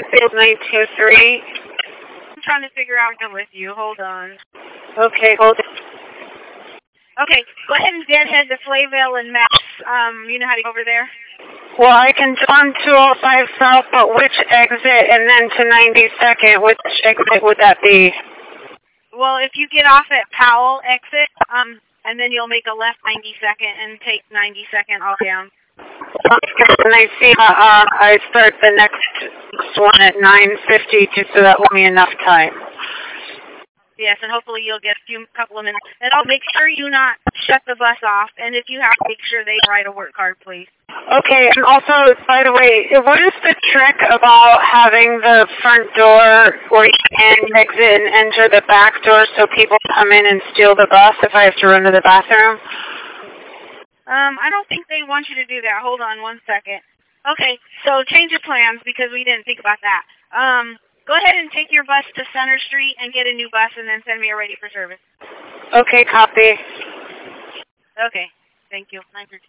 Springfield 923. I'm trying to figure out what's with you. Hold on. Okay, hold it. Okay, go ahead and deadhead to Flayville and Mass. You know how to go over there? Well, I can jump on 205 South, but which exit, and then to 92nd, which exit would that be? Well, if you get off at Powell exit, and then you'll make a left 92nd and take 92nd all down. And I see I start the next one at 9:50, just so that will be enough time. Yes, and hopefully you'll get a couple of minutes. And I'll make sure you not shut the bus off, and if you have to, make sure they write a work card, please. Okay, and also, by the way, what is the trick about having the front door where you can exit and enter the back door so people come in and steal the bus if I have to run to the bathroom? I don't think they want you to do that. Hold on one second. Okay, so change of plans because we didn't think about that. Go ahead and take your bus to Center Street and get a new bus and then send me a ready for service. Okay, copy. Okay, thank you. 913.